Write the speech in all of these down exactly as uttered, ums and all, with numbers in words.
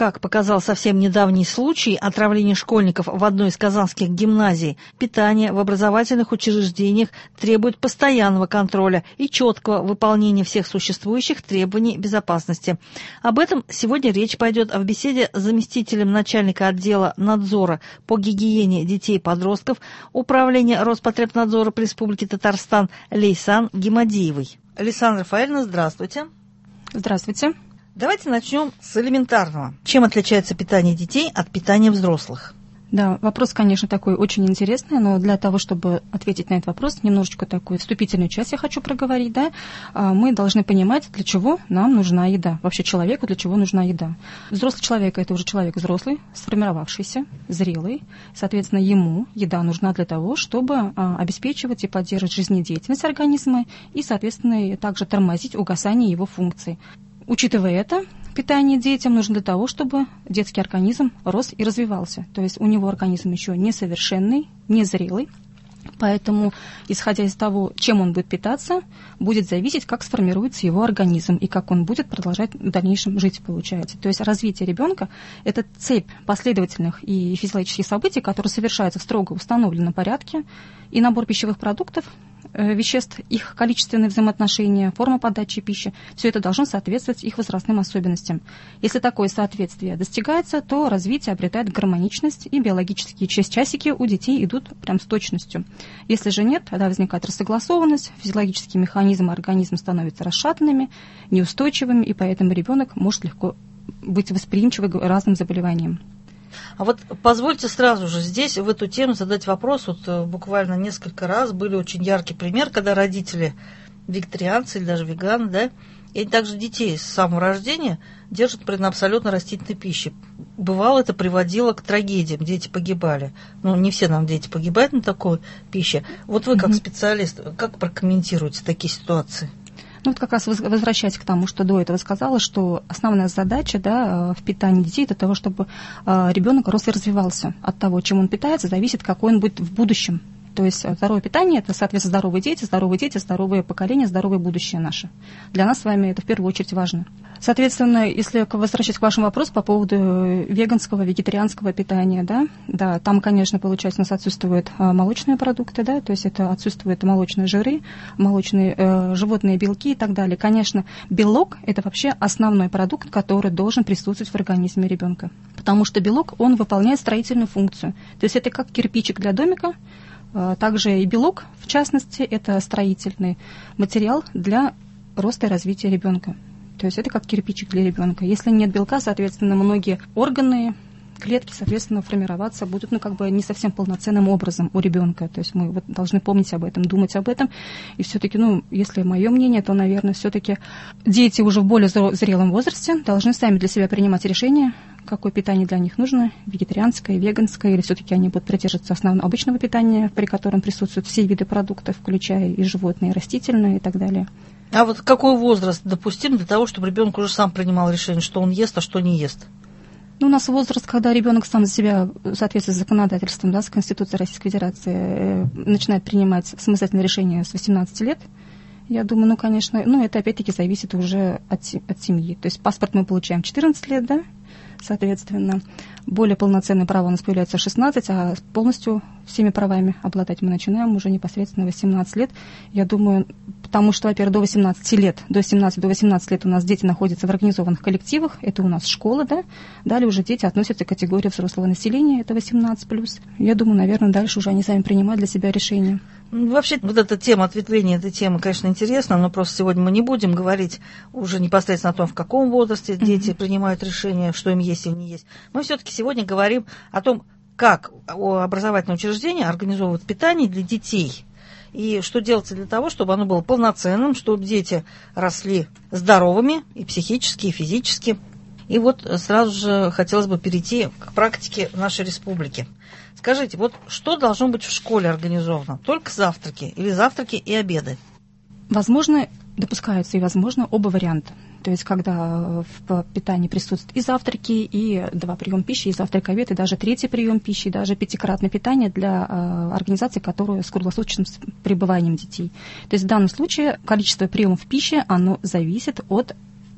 Как показал совсем недавний случай отравления школьников в одной из казанских гимназий, питание в образовательных учреждениях требует постоянного контроля и четкого выполнения всех существующих требований безопасности. Об этом сегодня речь пойдет в беседе с заместителем начальника отдела надзора по гигиене детей и подростков Управления Роспотребнадзора по Республике Татарстан Лейсан Гимадиевой. Лейсан Рафаэльевна, здравствуйте. Здравствуйте. Давайте начнем с элементарного. Чем отличается питание детей от питания взрослых? Да, вопрос, конечно, такой очень интересный, но для того, чтобы ответить на этот вопрос, немножечко такую вступительную часть я хочу проговорить, да, мы должны понимать, для чего нам нужна еда, вообще человеку для чего нужна еда. Взрослый человек – это уже человек взрослый, сформировавшийся, зрелый, соответственно, ему еда нужна для того, чтобы обеспечивать и поддерживать жизнедеятельность организма и, соответственно, также тормозить угасание его функций. Учитывая это, питание детям нужно для того, чтобы детский организм рос и развивался. То есть у него организм еще несовершенный, незрелый. Поэтому, исходя из того, чем он будет питаться, будет зависеть, как сформируется его организм и как он будет продолжать в дальнейшем жить, получается. То есть развитие ребенка – это цепь последовательных и физиологических событий, которые совершаются в строго установленном порядке, и набор пищевых продуктов, веществ, их количественные взаимоотношения, форма подачи пищи, все это должно соответствовать их возрастным особенностям. Если такое соответствие достигается, то развитие обретает гармоничность, и биологические часики у детей идут прям с точностью. Если же нет, тогда возникает рассогласованность, физиологические механизмы организма становятся расшатанными, неустойчивыми, и поэтому ребенок может легко быть восприимчивым к разным заболеваниям. А вот позвольте сразу же здесь в эту тему задать вопрос. Вот буквально несколько раз были очень яркий пример, когда родители вегетарианцы или даже веганы, да, и они также детей с самого рождения держат при абсолютно растительной пище. Бывало, это приводило к трагедиям, дети погибали. Ну, не все нам дети погибают на такой пище. Вот вы как специалист, как прокомментируете такие ситуации? Ну, вот как раз возвращаясь к тому, что до этого сказала, что основная задача, да, в питании детей – это того, чтобы ребенок рос и развивался. От того, чем он питается, зависит, какой он будет в будущем. То есть здоровое питание – это, соответственно, здоровые дети, здоровые дети, здоровое поколение, здоровое будущее наше. Для нас с вами это в первую очередь важно. Соответственно, если возвращаться к вашему вопросу по поводу веганского, вегетарианского питания, да, да, там, конечно, получается, у нас отсутствуют молочные продукты, да, то есть это отсутствуют молочные жиры, молочные э, животные белки и так далее. Конечно, белок – это вообще основной продукт, который должен присутствовать в организме ребенка, потому что белок, он выполняет строительную функцию. То есть это как кирпичик для домика. Также и белок, в частности, это строительный материал для роста и развития ребенка. То есть это как кирпичик для ребенка. Если нет белка, соответственно, многие органы, клетки, соответственно, формироваться будут, ну, как бы не совсем полноценным образом у ребенка. То есть мы вот должны помнить об этом, думать об этом. И все-таки, ну, если мое мнение, то, наверное, все-таки дети уже в более зрелом возрасте должны сами для себя принимать решение, какое питание для них нужно, вегетарианское, веганское, или все-таки они будут придерживаться основного обычного питания, при котором присутствуют все виды продуктов, включая и животные, и растительные, и так далее. А вот какой возраст допустим для того, чтобы ребенок уже сам принимал решение, что он ест, а что не ест? Ну, у нас возраст, когда ребенок сам за себя, в соответствии с законодательством, да, с Конституцией Российской Федерации, начинает принимать самостоятельные решения с восемнадцати лет. Я думаю, ну, конечно, ну, это опять-таки зависит уже от, от семьи. То есть паспорт мы получаем в четырнадцать лет, да, соответственно. Более полноценное право у нас появляется в шестнадцать, а полностью всеми правами обладать мы начинаем уже непосредственно в восемнадцать лет. Я думаю, потому что, во-первых, до восемнадцати лет, до семнадцати, до восемнадцати лет у нас дети находятся в организованных коллективах, это у нас школа, да. Далее уже дети относятся к категории взрослого населения, это восемнадцать плюс. Я думаю, наверное, дальше уже они сами принимают для себя решения. Вообще, вот эта тема ответвления этой темы, конечно, интересна, но просто сегодня мы не будем говорить уже непосредственно о том, в каком возрасте mm-hmm. дети принимают решение, что им есть или не есть. Мы все-таки сегодня говорим о том, как образовательные учреждения организовывают питание для детей. И что делается для того, чтобы оно было полноценным, чтобы дети росли здоровыми и психически, и физически. И вот сразу же хотелось бы перейти к практике нашей республики. Скажите, вот что должно быть в школе организовано? Только завтраки или завтраки и обеды? Возможно, допускаются и, возможно, оба варианта. То есть, когда в питании присутствуют и завтраки, и два приема пищи, и завтрак, обед, и даже третий прием пищи, и даже пятикратное питание для э, организации, которая с круглосуточным пребыванием детей. То есть, в данном случае количество приемов пищи, оно зависит от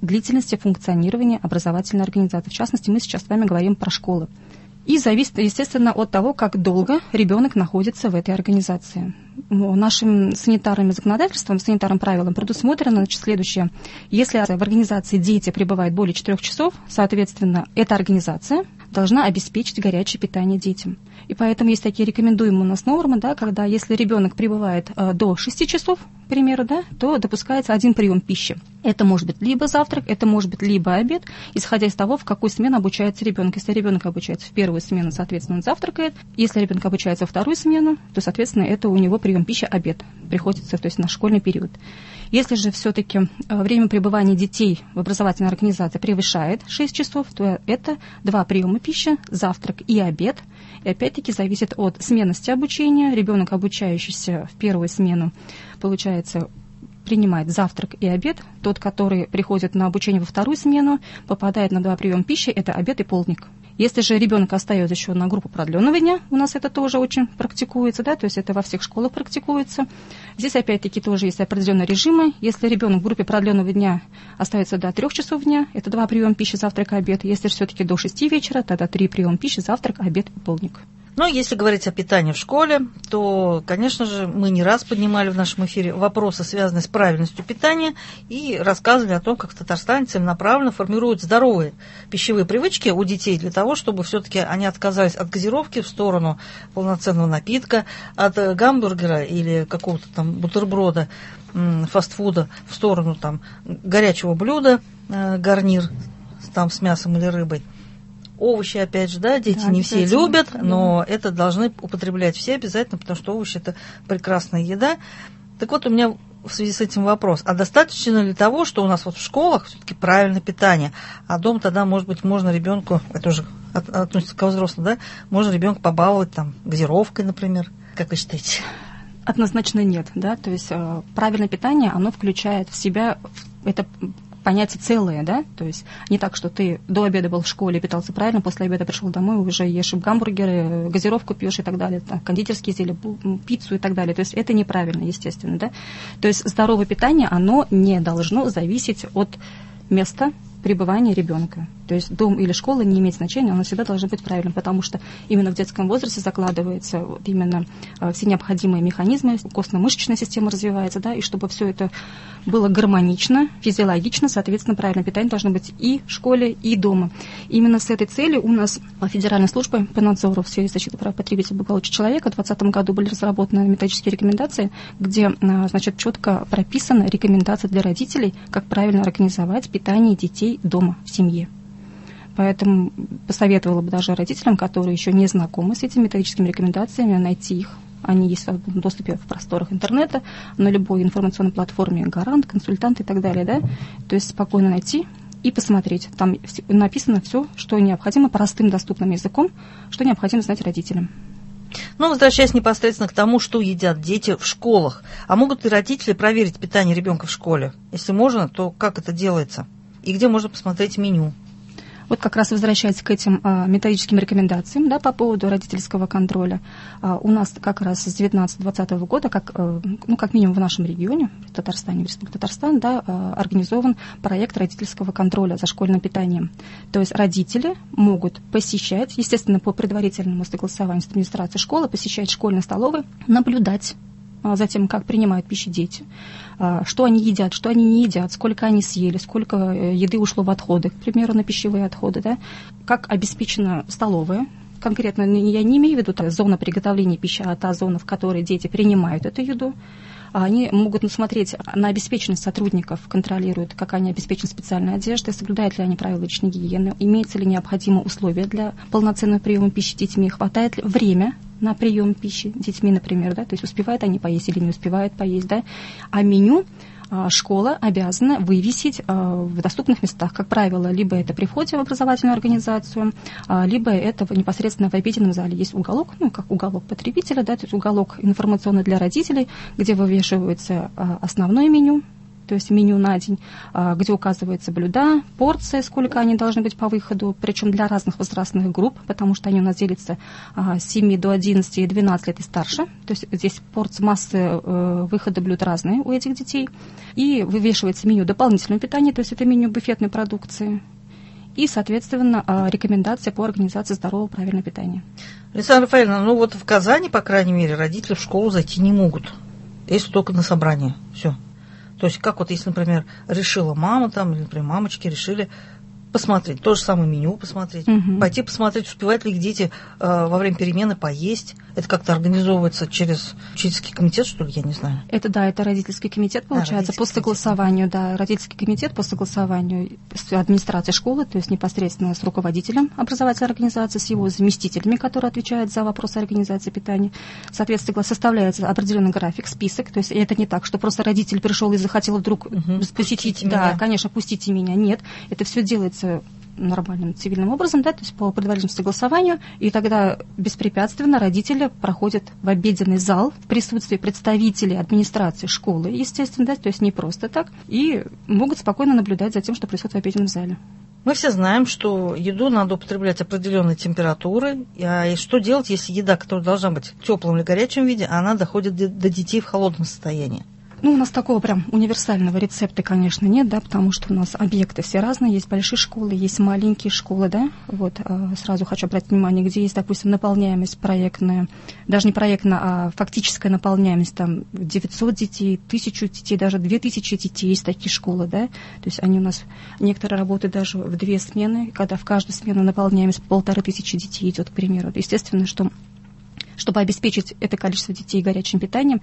длительности функционирования образовательной организации. В частности, мы сейчас с вами говорим про школы. И зависит, естественно, от того, как долго ребенок находится в этой организации. Нашим санитарным законодательством, санитарным правилам предусмотрено, значит, следующее. Если в организации дети пребывают более четырех часов, соответственно, эта организация должна обеспечить горячее питание детям. И поэтому есть такие рекомендуемые у нас нормы, да, когда если ребенок пребывает э, до шести часов, к примеру, да, то допускается один прием пищи. Это может быть либо завтрак, это может быть либо обед, исходя из того, в какую смену обучается ребенок. Если ребенок обучается в первую смену, соответственно, он завтракает. Если ребенок обучается во вторую смену, то, соответственно, это у него прием пищи обед. Приходится, то есть на школьный период. Если же все-таки время пребывания детей в образовательной организации превышает шесть часов, то это два приема пищи, завтрак и обед. И опять-таки зависит от сменности обучения. Ребенок, обучающийся в первую смену, получается, принимает завтрак и обед. Тот, который приходит на обучение во вторую смену, попадает на два приема пищи, это обед и полдник. Если же ребенок остается еще на группу продленного дня, у нас это тоже очень практикуется, да, то есть это во всех школах практикуется. Здесь опять-таки тоже есть определенные режимы. Если ребенок в группе продленного дня остается до трех часов дня, это два приема пищи, завтрак и обед. Если же все-таки до шести вечера, тогда три приема пищи, завтрак, обед и полдник. Но если говорить о питании в школе, то, конечно же, мы не раз поднимали в нашем эфире вопросы, связанные с правильностью питания, и рассказывали о том, как в Татарстане целенаправленно формируют здоровые пищевые привычки у детей для того, чтобы все-таки они отказались от газировки в сторону полноценного напитка, от гамбургера или какого-то там бутерброда, фастфуда в сторону там горячего блюда, гарнир там с мясом или рыбой. Овощи, опять же, да, дети да, не все любят, но да. это должны употреблять все обязательно, потому что овощи – это прекрасная еда. Так вот, у меня в связи с этим вопрос. А достаточно ли того, что у нас вот в школах все-таки правильное питание, а дома тогда, может быть, можно ребенку, это уже от, относится ко взрослым, да, можно ребенка побаловать там газировкой, например. Как вы считаете? Однозначно нет, да, то есть э, правильное питание, оно включает в себя это понятие целое, да, то есть не так, что ты до обеда был в школе, питался правильно, после обеда пришел домой, уже ешь гамбургеры, газировку пьешь и так далее, там, кондитерские изделия, пиццу и так далее, то есть это неправильно, естественно, да, то есть здоровое питание, оно не должно зависеть от места пребывания ребенка. То есть дом или школа не имеет значения, оно всегда должно быть правильным, потому что именно в детском возрасте закладываются вот именно все необходимые механизмы, костно-мышечная система развивается, да, и чтобы все это было гармонично, физиологично, соответственно, правильное питание должно быть и в школе, и дома. Именно с этой целью у нас Федеральной службой по надзору в сфере защиты прав потребителей и благополучия человека в двадцатом году были разработаны методические рекомендации, где, значит, четко прописаны рекомендации для родителей, как правильно организовать питание детей дома, в семье. Поэтому посоветовала бы даже родителям, которые еще не знакомы с этими методическими рекомендациями, найти их. Они есть в доступе в просторах интернета, на любой информационной платформе, Гарант, Консультант и так далее. Да? То есть спокойно найти и посмотреть. Там написано все, что необходимо, простым, доступным языком, что необходимо знать родителям. Ну, возвращаясь непосредственно к тому, что едят дети в школах. А могут ли родители проверить питание ребенка в школе? Если можно, то как это делается? И где можно посмотреть меню? Вот как раз возвращаясь к этим а, методическим рекомендациям, да, по поводу родительского контроля, а, у нас как раз с две тысячи девятнадцатого-двадцатого года, как, а, ну, как минимум в нашем регионе, в Татарстане, в Республике Татарстан, да, а, организован проект родительского контроля за школьным питанием. То есть родители могут посещать, естественно, по предварительному согласованию с администрацией школы, посещать школьные столовые, наблюдать за тем, как принимают пищу дети, что они едят, что они не едят, сколько они съели, сколько еды ушло в отходы, к примеру, на пищевые отходы, да, как обеспечена столовая. Конкретно я не имею в виду зона приготовления пищи, а та зона, в которой дети принимают эту еду. Они могут смотреть на обеспеченность сотрудников, контролируют, как они обеспечены специальной одеждой, соблюдают ли они правила личной гигиены, имеются ли необходимые условия для полноценного приема пищи детьми, хватает ли время на прием пищи детьми, например, да, то есть успевают они поесть или не успевают поесть, да, а меню школа обязана вывесить в доступных местах. Как правило, либо это при входе в образовательную организацию, либо это непосредственно в обеденном зале. Есть уголок, ну, как уголок потребителя, да, то есть уголок информационный для родителей, где вывешивается основное меню, то то есть меню на день, где указываются блюда, порции, сколько они должны быть по выходу, причем для разных возрастных групп, потому что они у нас делятся с семи до одиннадцати и двенадцати лет и старше. То есть здесь порции, массы выхода блюд разные у этих детей. И вывешивается меню дополнительного питания, то есть это меню буфетной продукции. И, соответственно, рекомендации по организации здорового правильного питания. Александра Рафаэльевна, ну вот в Казани, по крайней мере, родители в школу зайти не могут, если только на собрание. Все. То есть, как вот если, например, решила мама там, или, например, мамочки решили посмотреть, то же самое меню посмотреть, угу. пойти посмотреть, успевают ли их дети э, во время перемены поесть. Это как-то организовывается через учительский комитет, что ли, я не знаю. Это, да, это родительский комитет, получается, а, родительский по согласованию, комитет. да, родительский комитет по согласованию с администрацией школы, то есть непосредственно с руководителем образовательной организации, с его заместителями, которые отвечают за вопросы организации питания. Соответственно, составляется определенный график, список, то есть это не так, что просто родитель пришел и захотел вдруг угу. посетить, да, меня. конечно, пустите меня, нет, это все делается нормальным цивильным образом, да, то есть по предварительному согласованию, и тогда беспрепятственно родители проходят в обеденный зал в присутствии представителей администрации школы, естественно, да, то есть не просто так, и могут спокойно наблюдать за тем, что происходит в обеденном зале. Мы все знаем, что еду надо употреблять определенной температуры, и что делать, если еда, которая должна быть в теплом или горячем виде, она доходит до детей в холодном состоянии? Ну, у нас такого прям универсального рецепта, конечно, нет, да, потому что у нас объекты все разные, есть большие школы, есть маленькие школы, да, вот, сразу хочу обратить внимание, где есть, допустим, наполняемость проектная, даже не проектная, а фактическая наполняемость, там, девятьсот детей, тысячу детей, даже две тысячи детей, есть такие школы, да, то есть они у нас, некоторые работают даже в две смены, когда в каждую смену наполняемость полторы тысячи детей идет, к примеру. Естественно, что чтобы обеспечить это количество детей горячим питанием,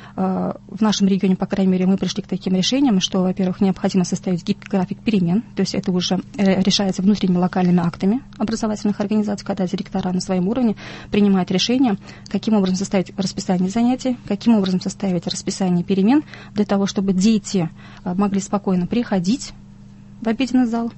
в нашем регионе, по крайней мере, мы пришли к таким решениям, что, во-первых, необходимо составить гибкий график перемен, то есть это уже решается внутренними локальными актами образовательных организаций, когда директора на своем уровне принимают решение, каким образом составить расписание занятий, каким образом составить расписание перемен, для того, чтобы дети могли спокойно приходить в обеденный зал,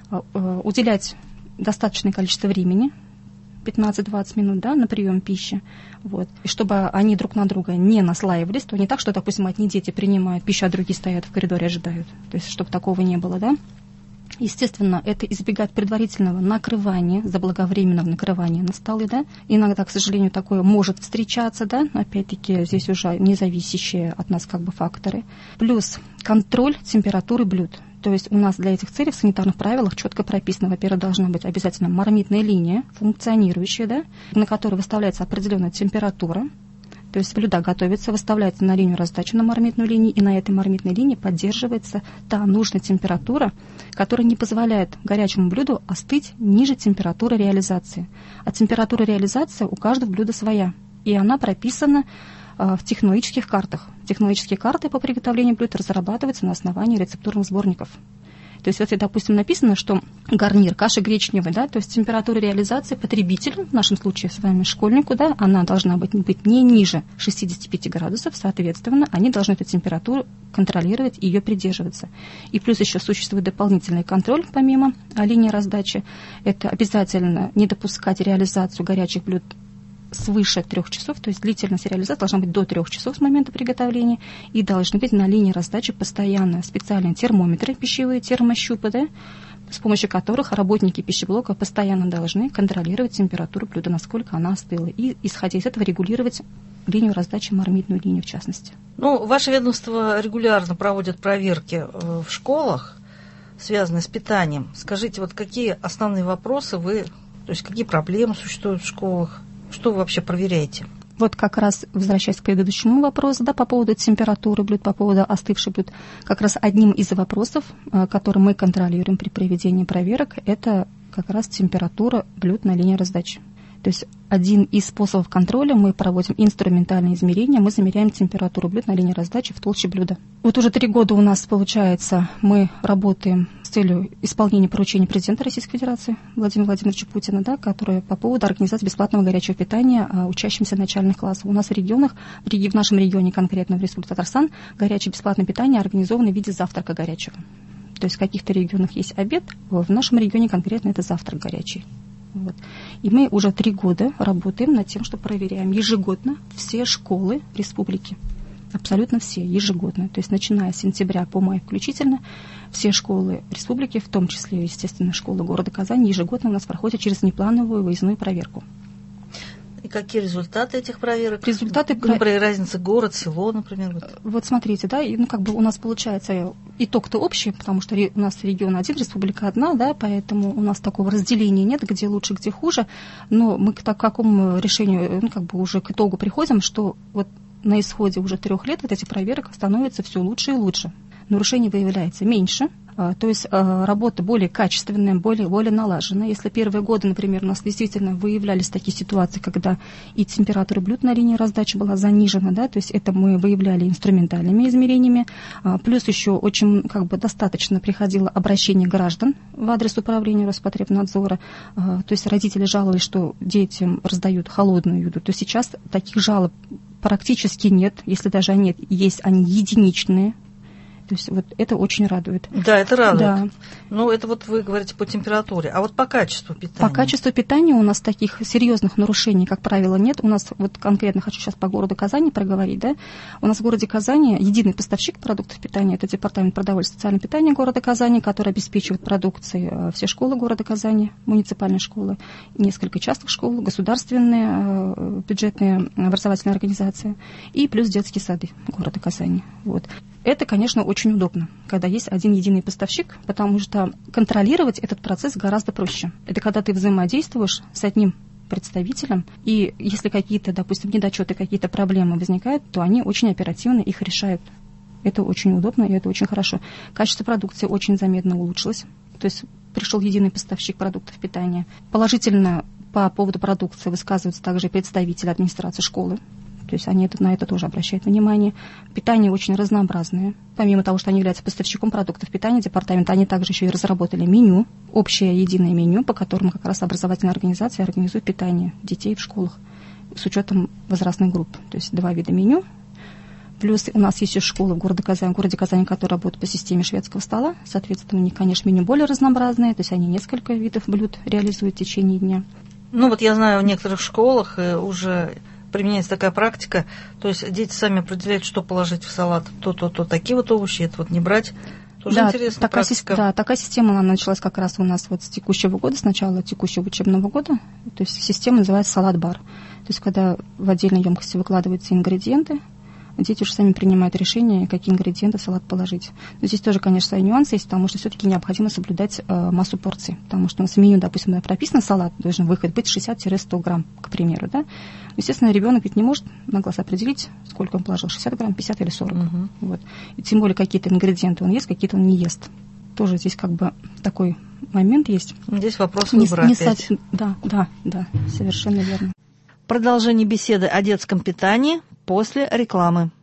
уделять достаточное количество времени, пятнадцать-двадцать минут, да, на прием пищи, вот, и чтобы они друг на друга не наслаивались, то не так, что, допустим, одни дети принимают пищу, а другие стоят в коридоре и ожидают, то есть чтобы такого не было, да. Естественно, это избегать предварительного накрывания, заблаговременного накрывания на столы, да. Иногда, к сожалению, такое может встречаться, да, опять-таки здесь уже независящие от нас как бы факторы. Плюс контроль температуры блюд. То есть у нас для этих целей в санитарных правилах четко прописано, во-первых, должна быть обязательно мармитная линия, функционирующая, да, на которой выставляется определенная температура. То есть блюда готовятся, выставляется на линию раздачи на мармитную линию, и на этой мармитной линии поддерживается та нужная температура, которая не позволяет горячему блюду остыть ниже температуры реализации. А температура реализации у каждого блюда своя, и она прописана в технологических картах. Технологические карты по приготовлению блюд разрабатываются на основании рецептурных сборников. То есть, если, допустим, написано, что гарнир, каша гречневая, да, то есть температура реализации потребителю, в нашем случае с вами школьнику, да, она должна быть, быть не ниже шестидесяти пяти градусов, соответственно, они должны эту температуру контролировать и ее придерживаться. И плюс еще существует дополнительный контроль, помимо линии раздачи, это обязательно не допускать реализацию горячих блюд свыше трех часов, то есть длительность реализации должна быть до трех часов с момента приготовления, и должны быть на линии раздачи постоянно специальные термометры пищевые, термощупы, да, с помощью которых работники пищеблока постоянно должны контролировать температуру блюда, насколько она остыла, и, исходя из этого, регулировать линию раздачи, мармитную линию в частности. Ну, ваше ведомство регулярно проводит проверки в школах, связанные с питанием. Скажите, вот какие основные вопросы вы, то есть какие проблемы существуют в школах? Что вы вообще проверяете? Вот как раз, возвращаясь к предыдущему вопросу, да, по поводу температуры блюд, по поводу остывших блюд, как раз одним из вопросов, который мы контролируем при проведении проверок, это как раз температура блюд на линии раздачи. То есть один из способов контроля, мы проводим инструментальные измерения, мы замеряем температуру блюд на линии раздачи в толще блюда. Вот уже три года у нас, получается, мы работаем с целью исполнения поручения президента Российской Федерации Владимира Владимировича Путина, да, который по поводу организации бесплатного горячего питания учащимся начальных классов. У нас в регионах, в нашем регионе конкретно в Республике Татарстан, горячее бесплатное питание организовано в виде завтрака горячего. То есть в каких-то регионах есть обед, в нашем регионе конкретно это завтрак горячий. Вот. И мы уже три года работаем над тем, что проверяем ежегодно все школы республики. Абсолютно все, ежегодно. То есть начиная с сентября по май включительно, все школы республики, в том числе, естественно, школы города Казани, ежегодно у нас проходят через внеплановую выездную проверку. И какие результаты этих проверок? Результаты... Например, разница город, село, например. Вот, вот смотрите, да, и, ну, как бы у нас получается итог-то общий, потому что у нас регион один, республика одна, да, поэтому у нас такого разделения нет, где лучше, где хуже, но мы к такому решению, ну, как бы уже к итогу приходим, что вот на исходе уже трех лет вот эти проверок становятся все лучше и лучше. Нарушений выявляется меньше, то есть работа более качественная, более, более налаженная. Если первые годы, например, у нас действительно выявлялись такие ситуации, когда и температура блюд на линии раздачи была занижена, да, то есть это мы выявляли инструментальными измерениями, плюс еще очень как бы достаточно приходило обращение граждан в адрес управления Роспотребнадзора, то есть родители жаловались, что детям раздают холодную еду, то сейчас таких жалоб практически нет, если даже они есть, они единичные. То есть вот это очень радует. Да, это радует. Да. Ну, это вот вы говорите по температуре. А вот по качеству питания? По качеству питания у нас таких серьезных нарушений, как правило, нет. У нас вот конкретно хочу сейчас по городу Казани проговорить, да. У нас в городе Казани единый поставщик продуктов питания, это департамент продовольствия и социального питания города Казани, который обеспечивает продукцией все школы города Казани, муниципальные школы, несколько частных школ, государственные бюджетные образовательные организации и плюс детские сады города Казани. Вот. Это, конечно, очень удобно, когда есть один единый поставщик, потому что контролировать этот процесс гораздо проще. Это когда ты взаимодействуешь с одним представителем, и если какие-то, допустим, недочеты, какие-то проблемы возникают, то они очень оперативно их решают. Это очень удобно и это очень хорошо. Качество продукции очень заметно улучшилось. То есть пришел единый поставщик продуктов питания. Положительно по поводу продукции высказываются также представители администрации школы. То есть они это, на это тоже обращают внимание. Питание очень разнообразное. Помимо того, что они являются поставщиком продуктов питания, департамент, они также еще и разработали меню, общее единое меню, по которому как раз образовательная организация организует питание детей в школах с учетом возрастных групп. То есть два вида меню. Плюс у нас есть еще школы в городе Казани, в городе Казани, которые работают по системе шведского стола. Соответственно, у них, конечно, меню более разнообразное. То есть они несколько видов блюд реализуют в течение дня. Ну вот я знаю, в некоторых школах уже применяется такая практика, то есть дети сами определяют, что положить в салат, то-то-то, такие вот овощи, это вот не брать. Тоже да, интересная такая практика. Си- да, такая система она началась как раз у нас вот с текущего года, с начала текущего учебного года. То есть система называется салат-бар. То есть когда в отдельной емкости выкладываются ингредиенты, дети уже сами принимают решение, какие ингредиенты в салат положить. Но здесь тоже, конечно, свои нюансы есть, потому что все-таки необходимо соблюдать э, массу порций. Потому что у нас в меню, допустим, прописано салат, должен выход быть шестьдесят-сто грамм, к примеру. Да? Естественно, ребенок ведь не может на глаз определить, сколько он положил, шестьдесят грамм, пятьдесят или сорок. Угу. Вот. И тем более какие-то ингредиенты он ест, какие-то он не ест. Тоже здесь как бы такой момент есть. Здесь вопрос выбора не, не опять. Со... Да, да, да, совершенно верно. Продолжение беседы о детском питании после рекламы.